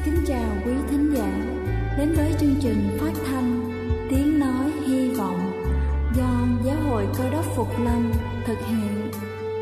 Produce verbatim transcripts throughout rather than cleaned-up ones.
kính chào quý thính giả đến với chương trình phát thanh Tiếng Nói Hy Vọng do Giáo hội Cơ Đốc Phục Lâm thực hiện.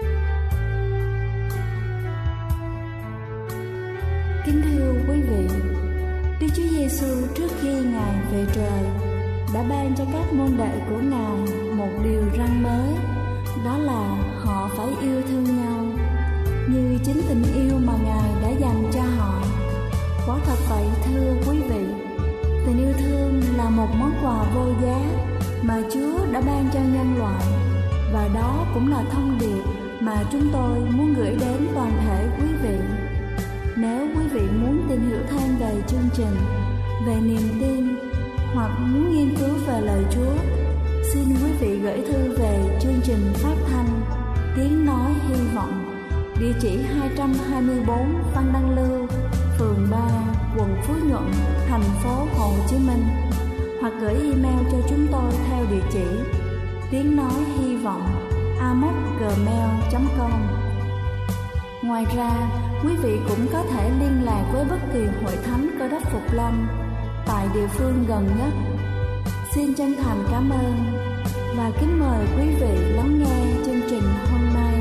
Kính thưa quý vị, Đức Chúa Giêsu trước khi Ngài về trời đã ban cho các môn đệ của Ngài một điều răn mới, đó là họ phải yêu thương nhau như chính tình yêu mà Ngài đã dành cho họ. Quả thật vậy thưa quý vị, tình yêu thương là một món quà vô giá mà Chúa đã ban cho nhân loại, và đó cũng là thông điệp mà chúng tôi muốn gửi đến toàn thể quý vị. Nếu quý vị muốn tìm hiểu thêm về chương trình, về niềm tin hoặc muốn nghiên cứu về lời Chúa, xin quý vị gửi thư về chương trình phát thanh Tiếng Nói Hy Vọng, địa chỉ hai trăm hai mươi tư Phan Đăng Lưu, phường ba, quận Phú Nhuận, thành phố Hồ Chí Minh, hoặc gửi email cho chúng tôi theo địa chỉ tiếng nói hy vọng a m o c gmail chấm com. Ngoài ra, quý vị cũng có thể liên lạc với bất kỳ hội thánh Cơ Đốc Phục Lâm tại địa phương gần nhất. Xin chân thành cảm ơn và kính mời quý vị lắng nghe chương trình hôm nay.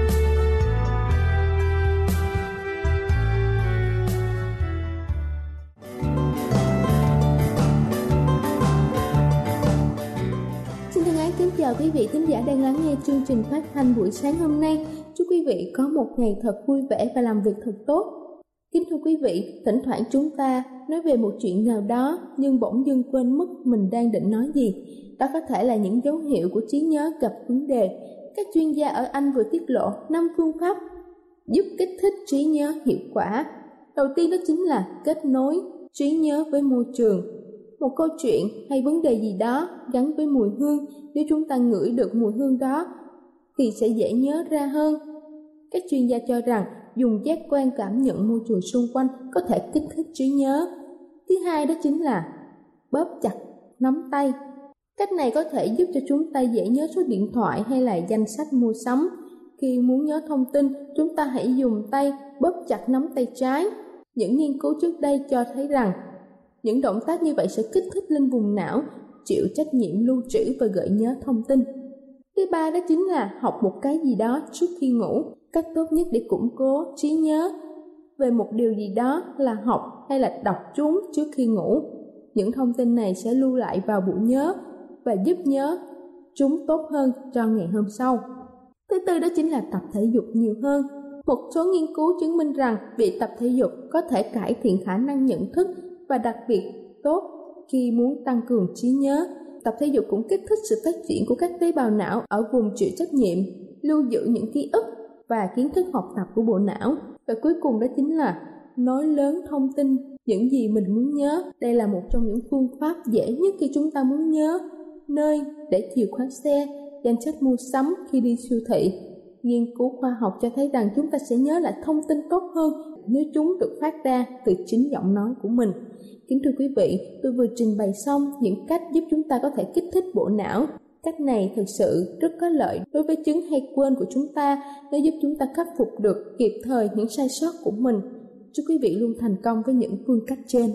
Kính chào quý vị thính giả đang lắng nghe chương trình phát thanh buổi sáng hôm nay. Chúc quý vị có một ngày thật vui vẻ và làm việc thật tốt. Kính thưa quý vị, thỉnh thoảng chúng ta nói về một chuyện nào đó nhưng bỗng dưng quên mất mình đang định nói gì. Đó có thể là những dấu hiệu của trí nhớ gặp vấn đề. Các chuyên gia ở Anh vừa tiết lộ năm phương pháp giúp kích thích trí nhớ hiệu quả. Đầu tiên đó chính là kết nối trí nhớ với môi trường. Một câu chuyện hay vấn đề gì đó gắn với mùi hương, nếu chúng ta ngửi được mùi hương đó thì sẽ dễ nhớ ra hơn. Các chuyên gia cho rằng dùng giác quan cảm nhận môi trường xung quanh có thể kích thích trí nhớ. Thứ hai đó chính là bóp chặt nắm tay. Cách này có thể giúp cho chúng ta dễ nhớ số điện thoại hay là danh sách mua sắm. Khi muốn nhớ thông tin, chúng ta hãy dùng tay bóp chặt nắm tay trái. Những nghiên cứu trước đây cho thấy rằng những động tác như vậy sẽ kích thích lên vùng não chịu trách nhiệm lưu trữ và gợi nhớ thông tin. Thứ ba đó chính là học một cái gì đó trước khi ngủ. Cách tốt nhất để củng cố trí nhớ về một điều gì đó là học hay là đọc chúng trước khi ngủ. Những thông tin này sẽ lưu lại vào bộ nhớ và giúp nhớ chúng tốt hơn cho ngày hôm sau. Thứ tư đó chính là tập thể dục nhiều hơn. Một số nghiên cứu chứng minh rằng việc tập thể dục có thể cải thiện khả năng nhận thức và đặc biệt tốt khi muốn tăng cường trí nhớ. Tập thể dục cũng kích thích sự phát triển của các tế bào não ở vùng chịu trách nhiệm, lưu giữ những ký ức và kiến thức học tập của bộ não. Và cuối cùng đó chính là nói lớn thông tin những gì mình muốn nhớ. Đây là một trong những phương pháp dễ nhất khi chúng ta muốn nhớ nơi để chìa khóa xe, danh sách mua sắm khi đi siêu thị. Nghiên cứu khoa học cho thấy rằng chúng ta sẽ nhớ lại thông tin tốt hơn nếu chúng được phát ra từ chính giọng nói của mình. Kính thưa quý vị, tôi vừa trình bày xong những cách giúp chúng ta có thể kích thích bộ não. Cách này thực sự rất có lợi đối với chứng hay quên của chúng ta, nó giúp chúng ta khắc phục được kịp thời những sai sót của mình. Chúc quý vị luôn thành công với những phương cách trên.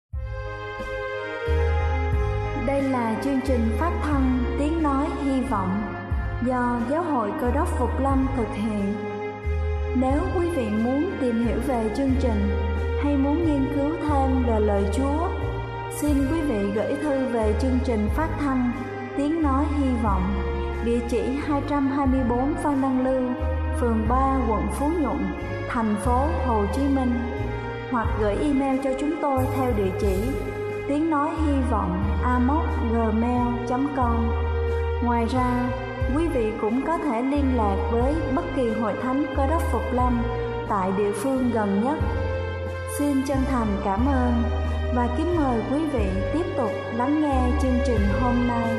Đây là chương trình phát thanh Tiếng Nói Hy Vọng do Giáo hội Cơ Đốc Phục Lâm thực hiện. Nếu quý vị muốn tìm hiểu về chương trình hay muốn nghiên cứu thêm về lời Chúa, xin quý vị gửi thư về chương trình phát thanh Tiếng Nói Hy Vọng, địa chỉ hai trăm hai mươi tư Phan Đăng Lưu, phường ba, quận Phú Nhuận, thành phố Hồ Chí Minh, hoặc gửi email cho chúng tôi theo địa chỉ tiếng nói hy vọng a m o c gmail chấm com. Ngoài ra, quý vị cũng có thể liên lạc với bất kỳ hội thánh Cơ Đốc Phục Lâm tại địa phương gần nhất. Xin chân thành cảm ơn và kính mời quý vị tiếp tục lắng nghe chương trình hôm nay.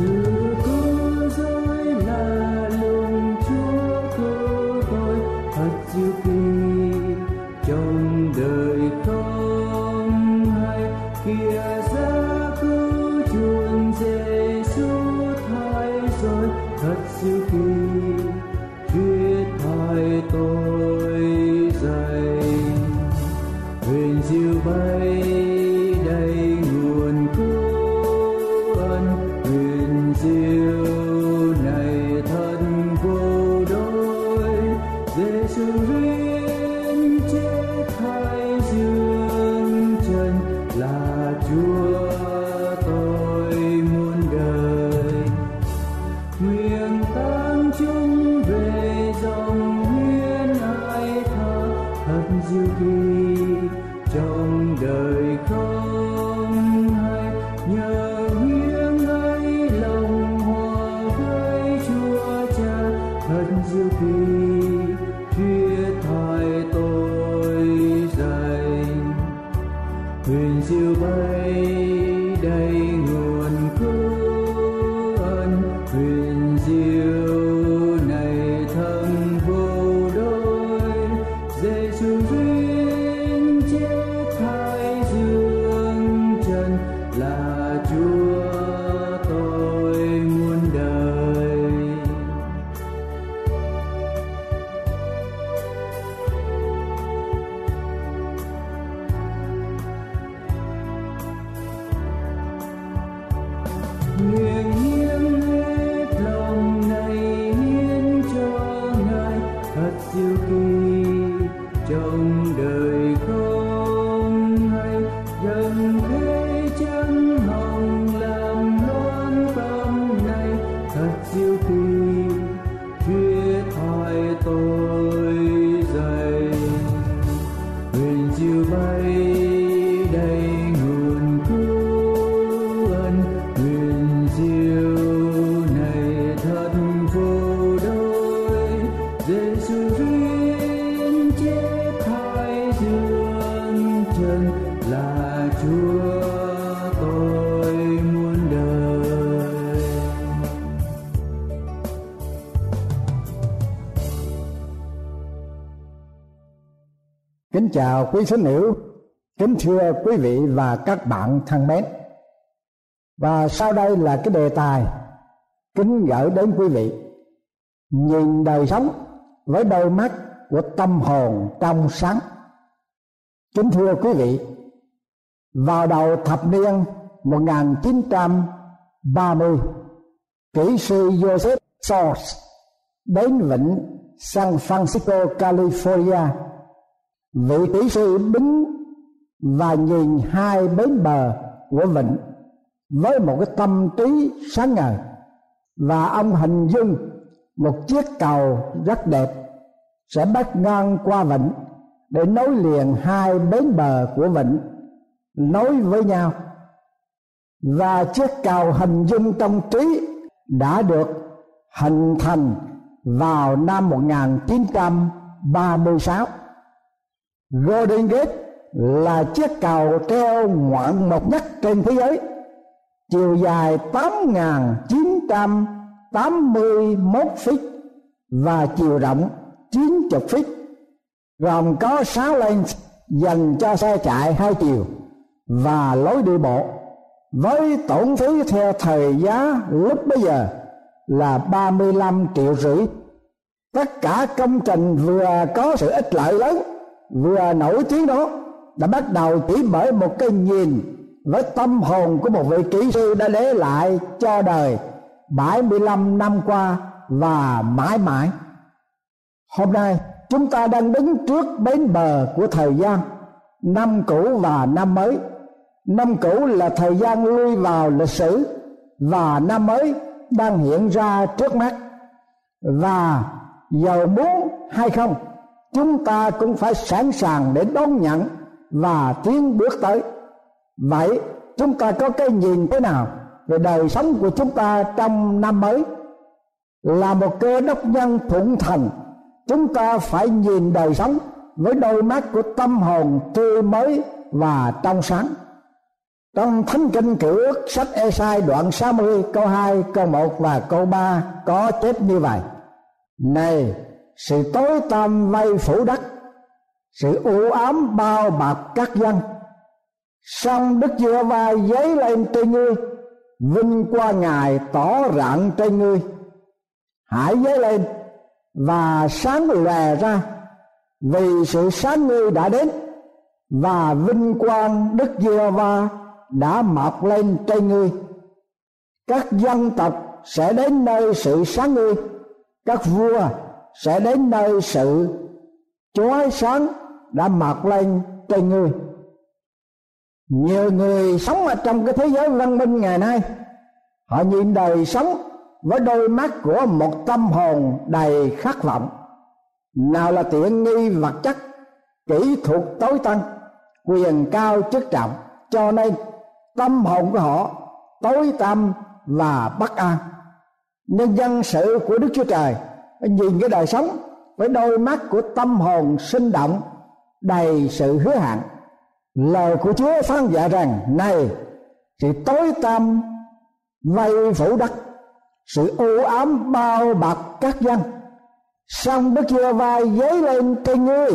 sự cứu rỗi là lùng Chúa cứu tôi, thật diệu kỳ trong đời không hay. Kìa giá cứu chuộc Giêsu thay rồi, thật diệu kỳ thuyết thay tôi dạy. Huyền diệu bay đầy nguồn cứu ân, huyền diệu này thân vô đối. Giêsu riêng chết thay dương trần, là Chúa tôi muôn đời. Nguyện tăng chúng về dòng huyết ai tha, thật diệu kỳ trong đời không hay. Nhờ huyết ấy lòng hòa với Chúa Cha, thật diệu kỳ thuyết thay tôi dạy. Huyền diệu bay đầy nguồn cứu ân, huyền diệu này thân vô đối. Giêsu duyên chết thay dương trần, là Chúa tôi muôn đời. Nguyện hiến hết lòng này hiến cho Ngài, thật diệu kỳ trong đời không hay. Dần thế chân hồng làm loan tâm này, thật diệu kỳ thuyết thay tôi dạy. Huyền diệu bay đầy nguồn cứu ân, huyền diệu này thật vô đối. Giêsu duyên chết thay dương trần, là Chúa tôi muôn đời. Kính chào quý thính hữu, kính thưa quý vị và các bạn thân mến. Và sau đây là cái đề tài kính gửi đến quý vị: nhìn đời sống với đôi mắt của tâm hồn trong sáng. Kính thưa quý vị, vào đầu thập niên một nghìn chín trăm ba mươi, kỹ sư Joseph Swords đến vịnh San Francisco, California. Vị kỹ sư đứng và nhìn hai bến bờ của vịnh với một cái tâm trí sáng ngời, và ông hình dung một chiếc cầu rất đẹp sẽ bắt ngang qua vịnh để nối liền hai bến bờ của vịnh nối với nhau. Và chiếc cầu hình dung trong trí đã được hình thành vào năm một nghìn chín trăm ba mươi sáu. Golden Gate là chiếc cầu treo ngoạn mục nhất trên thế giới, chiều dài tám nghìn chín trăm tám mươi mốt feet và chiều rộng chín mươi feet, gồm có sáu lane dành cho xe chạy hai chiều và lối đi bộ, với tổn phí theo thời giá lúc bấy giờ là ba mươi lăm triệu rưỡi. Tất cả công trình vừa có sự ích lợi lớn vừa nổi tiếng đó đã bắt đầu chỉ bởi một cái nhìn với tâm hồn của một vị kỹ sư đã để lại cho đời bảy mươi lăm năm qua và mãi mãi. Hôm nay chúng ta đang đứng trước bến bờ của thời gian, năm cũ và năm mới. Năm cũ là thời gian lui vào lịch sử, và năm mới đang hiện ra trước mắt. Và dầu muốn hay không, chúng ta cũng phải sẵn sàng để đón nhận và tiến bước tới. Vậy chúng ta có cái nhìn thế nào về đời sống của chúng ta trong năm mới? Là một cơ đốc nhân thuận thành, chúng ta phải nhìn đời sống với đôi mắt của tâm hồn tươi mới và trong sáng. Trong Thánh Kinh Cựu Ước sách Ê-sai đoạn sáu mươi câu hai, câu một và câu ba có chép như vậy: Này, sự tối tăm vây phủ đất, sự u ám bao bọc các dân, song Đức Giê-hô-va dấy lên trên ngươi, vinh quang Ngài tỏ rạng trên ngươi. Hãy dấy lên và sáng lòe ra, vì sự sáng ngươi đã đến, và vinh quang Đức Giê-hô-va đã mọc lên trên ngươi. Các dân tộc sẽ đến nơi sự sáng ngươi, các vua sẽ đến nơi sự chói sáng đã mọc lên trên ngươi. Nhiều người sống ở trong cái thế giới văn minh ngày nay, họ nhìn đời sống với đôi mắt của một tâm hồn đầy khát vọng. Nào là tiện nghi vật chất, kỹ thuật tối tân, quyền cao chức trọng, cho nên tâm hồn của họ tối tăm và bất an. Nhưng dân sự của Đức Chúa Trời nhìn cái đời sống với đôi mắt của tâm hồn sinh động, đầy sự hứa hẹn. Lời của Chúa phán dạy rằng: Này, sự tối tăm vây phủ đất, sự u ám bao bọc các dân, song Đức Giê-hô-va dấy lên trên ngươi,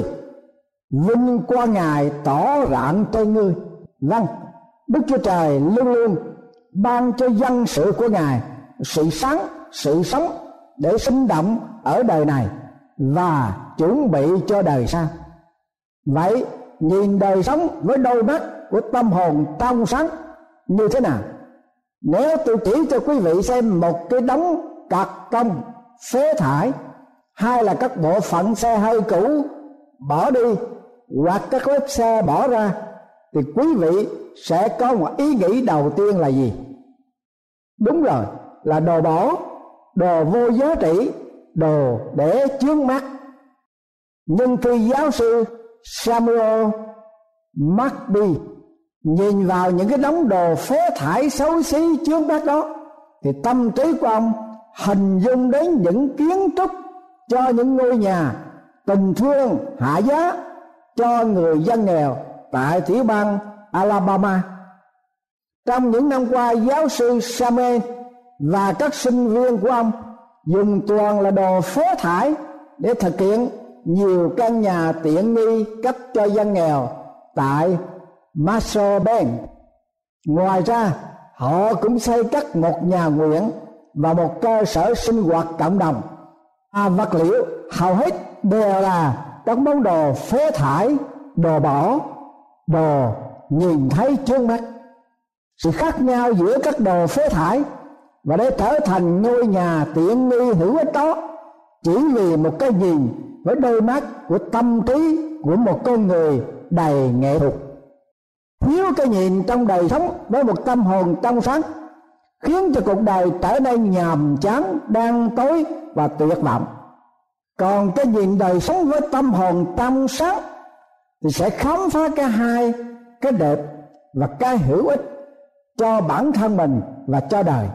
vinh quang Ngài tỏ rạng trên ngươi. Vâng, Đức Chúa Trời luôn luôn ban cho dân sự của Ngài sự sáng, sự sống để sinh động ở đời này và chuẩn bị cho đời sau. Vậy nhìn đời sống với đôi mắt của tâm hồn trong sáng như thế nào? Nếu tôi chỉ cho quý vị xem một cái đống cạc tông phế thải, hay là các bộ phận xe hơi cũ bỏ đi, hoặc các vết xe bỏ ra, thì quý vị sẽ có một ý nghĩ đầu tiên là gì? Đúng rồi, là đồ bỏ, đồ vô giá trị, đồ để chướng mắt. Nhưng khi giáo sư Samuel McBee nhìn vào những cái đống đồ phế thải xấu xí chướng mắt đó, thì tâm trí của ông hình dung đến những kiến trúc cho những ngôi nhà tình thương hạ giá cho người dân nghèo tại tiểu bang Alabama. Trong những năm qua, giáo sư Samuel và các sinh viên của ông dùng toàn là đồ phế thải để thực hiện nhiều căn nhà tiện nghi cấp cho dân nghèo tại Marshall Bend. Ngoài ra, họ cũng xây cất một nhà nguyện và một cơ sở sinh hoạt cộng đồng. À, vật liệu hầu hết đều là các món đồ phế thải, đồ bỏ, đồ nhìn thấy trước mắt. Sự khác nhau giữa các đồ phế thải và để trở thành ngôi nhà tiện nghi hữu ích đó chỉ vì một cái nhìn với đôi mắt của tâm trí của một con người đầy nghệ thuật. Thiếu cái nhìn trong đời sống với một tâm hồn trong sáng khiến cho cuộc đời trở nên nhàm chán, đen tối và tuyệt vọng. Còn cái nhìn đời sống với tâm hồn trong sáng thì sẽ khám phá cái hay, cái đẹp và cái hữu ích cho bản thân mình và cho đời.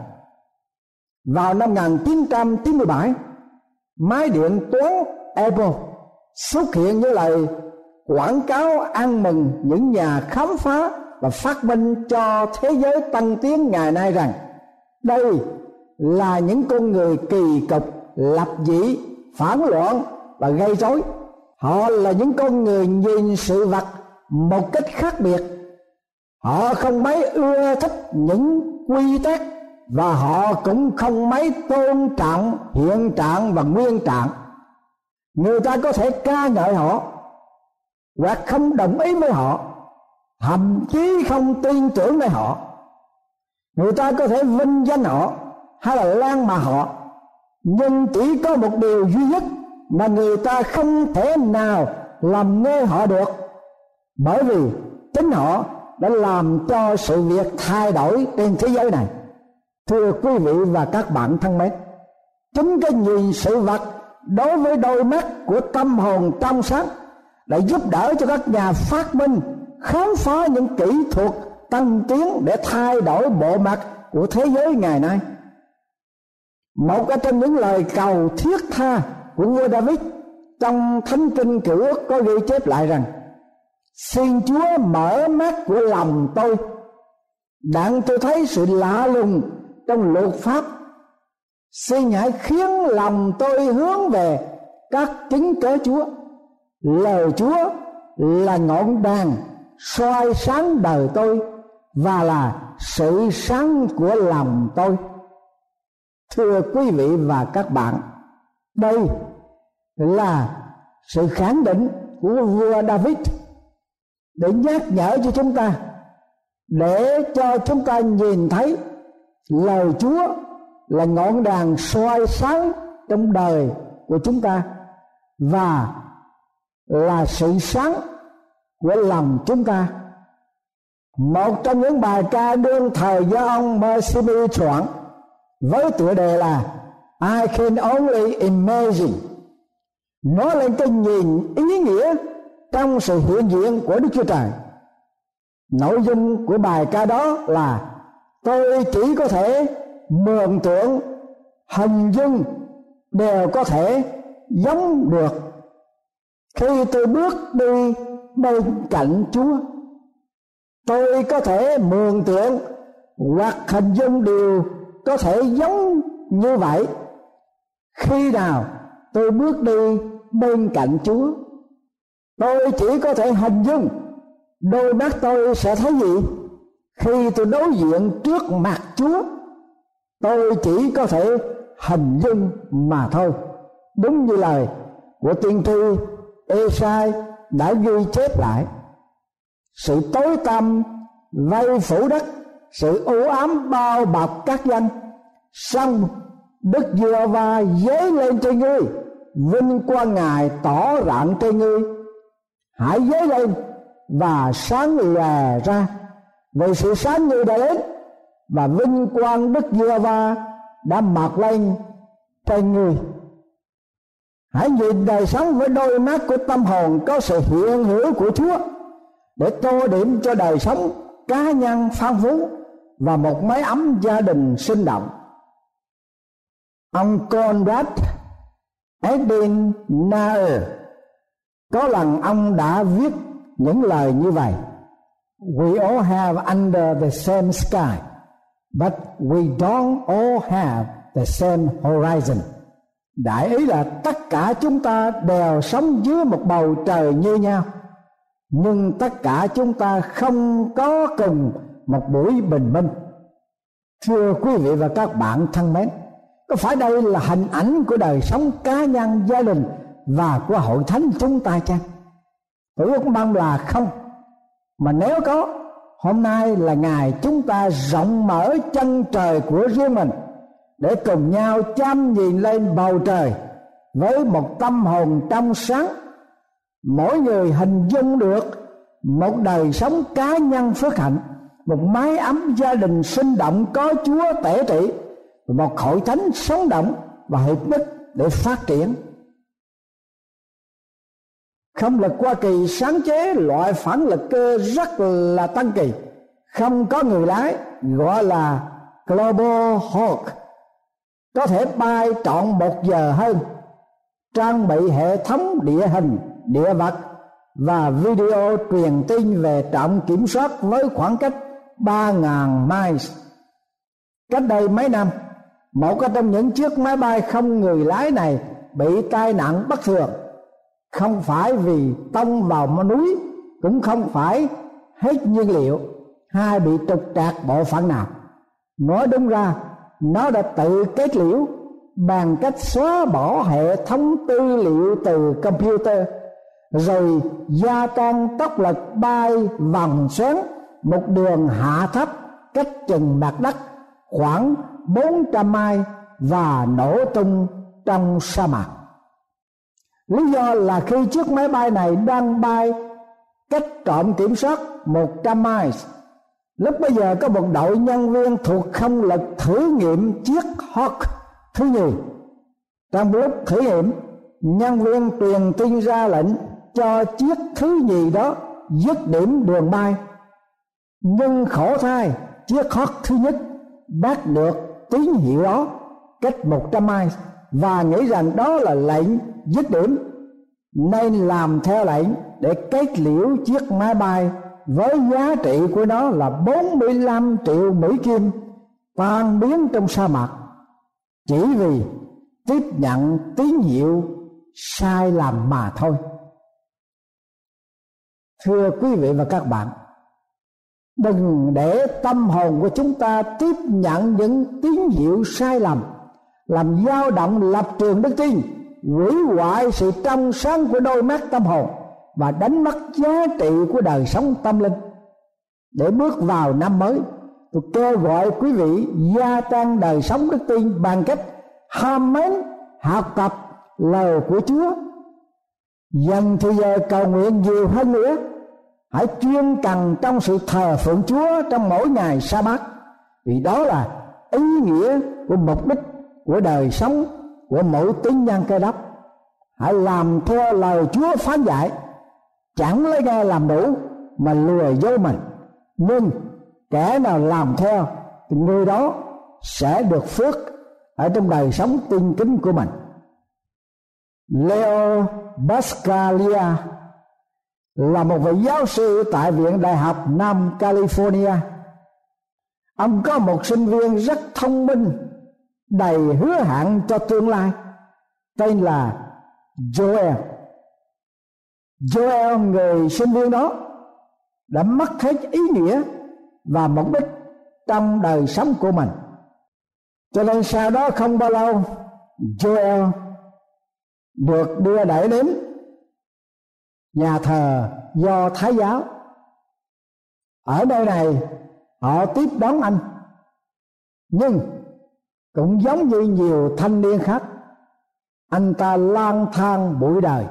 Vào năm một nghìn chín trăm chín mươi bảy, máy điện toán Apple xuất hiện với lời quảng cáo ăn mừng những nhà khám phá và phát minh cho thế giới tân tiến ngày nay rằng đây là những con người kỳ cục, lập dị, phản loạn và gây rối. Họ là những con người nhìn sự vật một cách khác biệt. Họ không mấy ưa thích những quy tắc và họ cũng không mấy tôn trọng hiện trạng và nguyên trạng. Người ta có thể ca ngợi họ hoặc không đồng ý với họ, thậm chí không tin tưởng với họ. Người ta có thể vinh danh họ hay là lan mà họ, nhưng chỉ có một điều duy nhất mà người ta không thể nào làm ngơ họ được, bởi vì chính họ đã làm cho sự việc thay đổi trên thế giới này. Thưa quý vị và các bạn thân mến, chính cái nhìn sự vật đối với đôi mắt của tâm hồn trong sáng đã giúp đỡ cho các nhà phát minh khám phá những kỹ thuật tân tiến để thay đổi bộ mặt của thế giới ngày nay. Một trong những lời cầu thiết tha của vua David trong Thánh Kinh Cựu Ước có ghi chép lại rằng: Xin Chúa mở mắt của lòng tôi đặng tôi thấy sự lạ lùng trong luật pháp. Xin hãy khiến lòng tôi hướng về các chứng cớ Chúa. Lời Chúa là ngọn đèn soi sáng đời tôi và là sự sáng của lòng tôi. Thưa quý vị và các bạn, đây là sự khẳng định của vua David để nhắc nhở cho chúng ta, để cho chúng ta nhìn thấy lời Chúa là ngọn đèn soi sáng trong đời của chúng ta và là sự sáng của lòng chúng ta. Một trong những bài ca đương thời do ông Mercy soạn với tựa đề là I Can Only Imagine nói lên cái nhìn ý nghĩa trong sự hiện diện của Đức Chúa Trời. Nội dung của bài ca đó là: tôi chỉ có thể mường tượng, hình dung, đều có thể giống được khi tôi bước đi bên cạnh Chúa. Tôi có thể mường tượng hoặc hình dung điều có thể giống như vậy khi nào tôi bước đi bên cạnh Chúa. Tôi chỉ có thể hình dung đôi mắt tôi sẽ thấy gì khi tôi đối diện trước mặt Chúa. Tôi chỉ có thể hình dung mà thôi. Đúng như lời của tiên tri Ê-sai đã ghi chép lại: sự tối tăm vây phủ đất, sự u ám bao bọc các dân, song Đức Giê-hô-va dấy lên trên ngươi, vinh quang Ngài tỏ rạng trên ngươi. Hãy dấy lên và sáng lòe ra, vì sự sáng ngươi đã đến và vinh quang Đức Giê-hô-va đã mọc lên trên ngươi. Hãy nhìn đời sống với đôi mắt của tâm hồn có sự hiện hữu của Chúa, để tô điểm cho đời sống cá nhân phong phú và một mái ấm gia đình sinh động. Ông Conrad Adenauer có lần ông đã viết những lời như vậy: We all have under the same sky, but we don't all have the same horizon. Đại ý là tất cả chúng ta đều sống dưới một bầu trời như nhau, nhưng tất cả chúng ta không có cùng một buổi bình minh. Thưa quý vị và các bạn thân mến, có phải đây là hình ảnh của đời sống cá nhân, gia đình và của hội thánh chúng ta chăng? Tôi ước mong là không. Mà nếu có, hôm nay là ngày chúng ta rộng mở chân trời của riêng mình, để cùng nhau chăm nhìn lên bầu trời với một tâm hồn trong sáng. Mỗi người hình dung được một đời sống cá nhân phước hạnh, một mái ấm gia đình sinh động có Chúa tể trị, một hội thánh sống động và hiệp nhất để phát triển. Không lực Hoa Kỳ sáng chế loại phản lực cơ rất là tân kỳ, không có người lái, gọi là Global Hawk, có thể bay trọn một giờ hơn, trang bị hệ thống địa hình, địa vật và video truyền tin về trạm kiểm soát với khoảng cách ba nghìn miles. Cách đây mấy năm, một trong những chiếc máy bay không người lái này bị tai nạn bất thường, không phải vì tông vào núi, cũng không phải hết nhiên liệu hay bị trục trặc bộ phận nào. Nói đúng ra, nó đã tự kết liễu bằng cách xóa bỏ hệ thống tư liệu từ computer, rồi gia tăng tốc lực bay vòng xoắn một đường hạ thấp cách chừng mặt đất khoảng bốn trăm mile và nổ tung trong sa mạc. Lý do là khi chiếc máy bay này đang bay cách trạm kiểm soát một trăm miles, lúc bây giờ có một đội nhân viên thuộc không lực thử nghiệm chiếc Hawk thứ nhì. Trong lúc thử nghiệm, nhân viên truyền tin ra lệnh cho chiếc thứ nhì đó dứt điểm đường bay. Nhưng khổ thay, chiếc Hawk thứ nhất bắt được tín hiệu đó cách một trăm miles và nghĩ rằng đó là lệnh dứt điểm, nên làm theo lệnh để kết liễu chiếc máy bay với giá trị của nó là bốn mươi lăm triệu Mỹ Kim tan biến trong sa mạc, chỉ vì tiếp nhận tín hiệu sai lầm mà thôi. Thưa quý vị và các bạn, đừng để tâm hồn của chúng ta tiếp nhận những tín hiệu sai lầm, làm dao động lập trường đức tin, hủy hoại sự trong sáng của đôi mắt tâm hồn và đánh mất giá trị của đời sống tâm linh. Để bước vào năm mới, tôi kêu gọi quý vị gia tăng đời sống đức tin bằng cách ham mến học tập lời của Chúa, dành thời giờ cầu nguyện nhiều hơn nữa. Hãy chuyên cần trong sự thờ phượng Chúa trong mỗi ngày sa bát, vì đó là ý nghĩa của mục đích của đời sống của mỗi tín nhân Cơ Đốc. Hãy làm theo lời Chúa phán dạy, chẳng lấy nghe làm đủ mà lừa dối mình. Nhưng kẻ nào làm theo thì người đó sẽ được phước ở trong đời sống tin kính của mình. Leo Pascalia là một vị giáo sư tại Viện Đại học Nam California. Ông có một sinh viên rất thông minh, đầy hứa hẹn cho tương lai, tên là Joel. Joel, người sinh viên đó, đã mất hết ý nghĩa và mục đích trong đời sống của mình. Cho nên sau đó không bao lâu, Joel được đưa đẩy đến nhà thờ Do Thái giáo. Ở nơi này họ tiếp đón anh, nhưng cũng giống như nhiều thanh niên khác, anh ta lang thang bụi đời.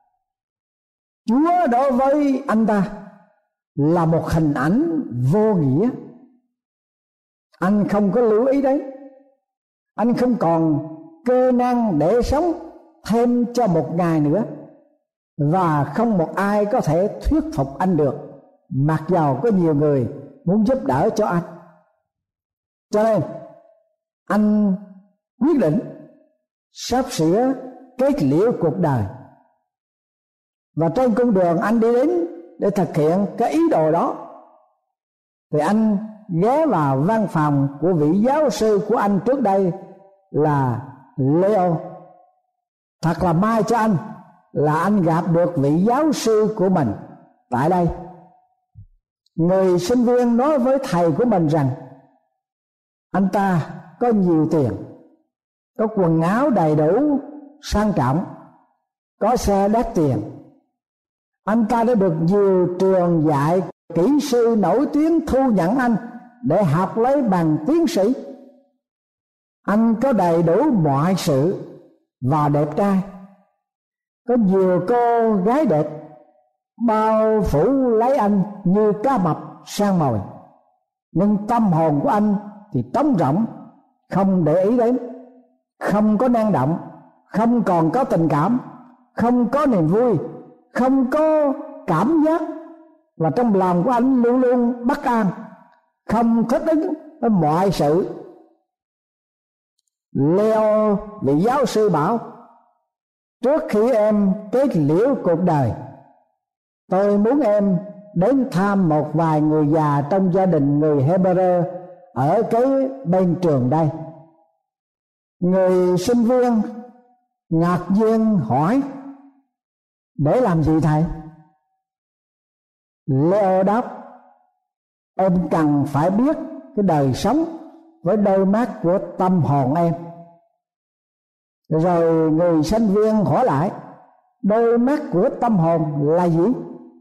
Chúa đối với anh ta là một hình ảnh vô nghĩa. Anh không có lưu ý đấy. Anh không còn cơ năng để sống thêm cho một ngày nữa, và không một ai có thể thuyết phục anh được, mặc dầu có nhiều người muốn giúp đỡ cho anh. Cho nên anh quyết định sắp sửa kết liễu cuộc đời. Và trên con đường anh đi đến để thực hiện cái ý đồ đó, thì anh ghé vào văn phòng của vị giáo sư của anh trước đây là Leo. Thật là may cho anh là anh gặp được vị giáo sư của mình tại đây. Người sinh viên nói với thầy của mình rằng anh ta có nhiều tiền, có quần áo đầy đủ sang trọng, có xe đắt tiền. Anh ta đã được nhiều trường dạy kỹ sư nổi tiếng thu nhận anh để học lấy bằng tiến sĩ. Anh có đầy đủ mọi sự và đẹp trai, có nhiều cô gái đẹp bao phủ lấy anh như cá mập sang mồi. Nhưng tâm hồn của anh thì trống rỗng, không để ý đến, không có năng động, không còn có tình cảm, không có niềm vui, không có cảm giác, và trong lòng của anh luôn luôn bất an, không thích ứng với mọi sự. Leo, vị giáo sư bảo: trước khi em kết liễu cuộc đời, tôi muốn em đến thăm một vài người già trong gia đình người Hebrew ở cái bên trường đây. Người sinh viên ngạc nhiên hỏi: để làm gì thầy? Leo đáp: em cần phải biết cái đời sống với đôi mắt của tâm hồn em. Rồi người sinh viên hỏi lại: đôi mắt của tâm hồn là gì?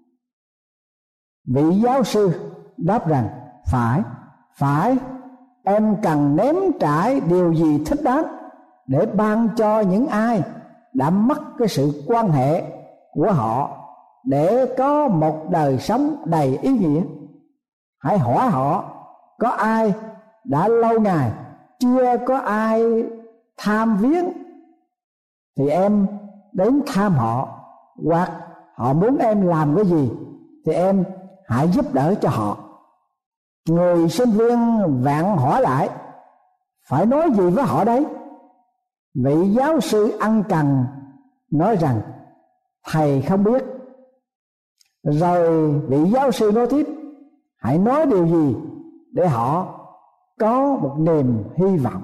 Vị giáo sư đáp rằng: phải, phải, em cần nếm trải điều gì thích đáng để ban cho những ai đã mất cái sự quan hệ của họ để có một đời sống đầy ý nghĩa. Hãy hỏi họ có ai đã lâu ngày chưa có ai tham viếng thì em đến thăm họ, hoặc họ muốn em làm cái gì thì em hãy giúp đỡ cho họ. Người sinh viên vặn hỏi lại: phải nói gì với họ đấy? Vị giáo sư ân cần nói rằng: thầy không biết. Rồi vị giáo sư nói tiếp: hãy nói điều gì để họ có một niềm hy vọng.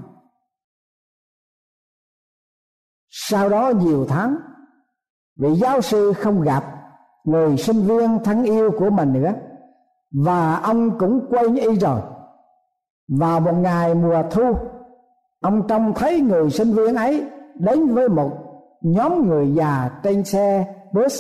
Sau đó nhiều tháng, vị giáo sư không gặp người sinh viên thân yêu của mình nữa, và ông cũng quên y rồi. Vào một ngày mùa thu, ông trông thấy người sinh viên ấy đến với một nhóm người già trên xe bus.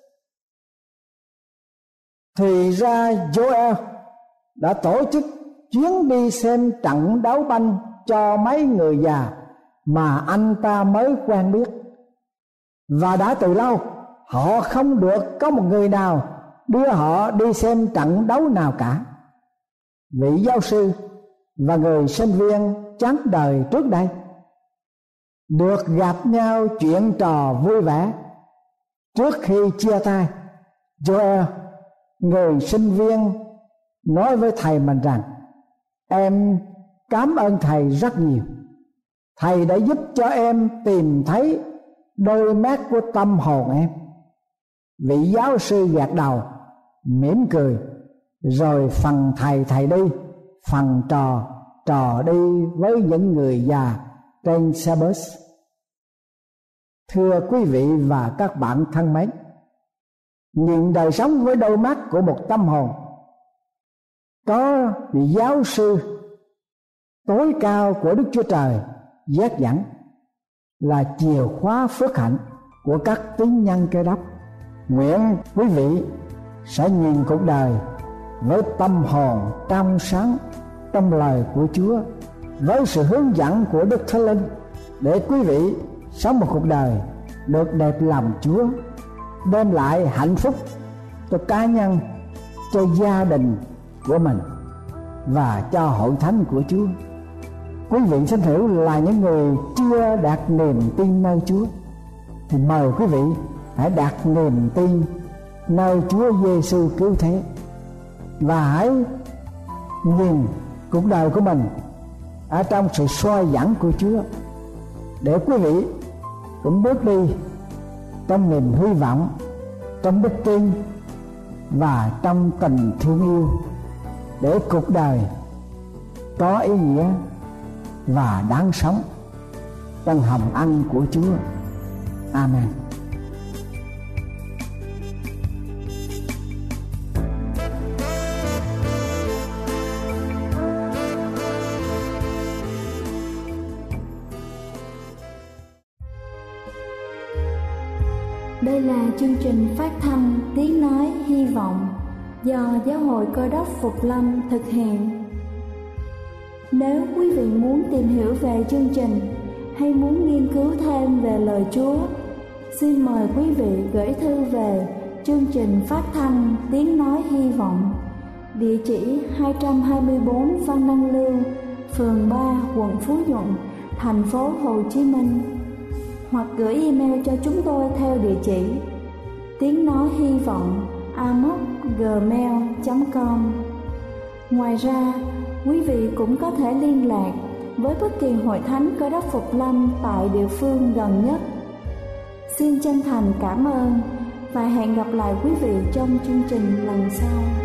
Thì ra Joel đã tổ chức chuyến đi xem trận đấu banh cho mấy người già mà anh ta mới quen biết. Và đã từ lâu họ không được có một người nào đưa họ đi xem trận đấu nào cả. Vị giáo sư và người sinh viên chán đời trước đây được gặp nhau chuyện trò vui vẻ. Trước khi chia tay, Joel, người sinh viên, nói với thầy mình rằng: em cảm ơn thầy rất nhiều. Thầy đã giúp cho em tìm thấy đôi mắt của tâm hồn em. Vị giáo sư gật đầu mỉm cười, rồi phần thầy thầy đi, phần trò trò đi với những người già trên xe bus. Thưa quý vị và các bạn thân mến, nhìn đời sống với đôi mắt của một tâm hồn, có vị giáo sư tối cao của Đức Chúa Trời dắt dẫn là chìa khóa phước hạnh của các tín nhân Cơ Đốc. Nguyện quý vị sẽ nhìn cuộc đời với tâm hồn trong sáng trong lời của Chúa, với sự hướng dẫn của Đức Thánh Linh, để quý vị sống một cuộc đời được đẹp lòng Chúa, đem lại hạnh phúc cho cá nhân, cho gia đình của mình và cho hội thánh của Chúa. Quý vị xin hiểu là những người chưa đặt niềm tin nơi Chúa thì mời quý vị hãy đặt niềm tin nơi Chúa Giêsu cứu thế, và hãy nhìn cuộc đời của mình ở trong sự soi dẫn của Chúa, để quý vị cũng bước đi trong niềm hy vọng, trong đức tin và trong tình thương yêu, để cuộc đời có ý nghĩa và đáng sống trong hồng ân của Chúa. Amen. Đây là chương trình phát thanh Tiếng Nói Hy Vọng do Giáo hội Cơ Đốc Phục Lâm thực hiện. Nếu quý vị muốn tìm hiểu về chương trình hay muốn nghiên cứu thêm về lời Chúa, xin mời quý vị gửi thư về chương trình phát thanh Tiếng Nói Hy Vọng, địa chỉ hai trăm hai mươi bốn Phan Đăng Lưu, phường ba, quận Phú Nhuận, thành phố Hồ Chí Minh, hoặc gửi email cho chúng tôi theo địa chỉ tiếng nói hy vọng a m o c gmail chấm com. Ngoài ra, quý vị cũng có thể liên lạc với bất kỳ hội thánh Cơ Đốc Phục Lâm tại địa phương gần nhất. Xin chân thành cảm ơn và hẹn gặp lại quý vị trong chương trình lần sau.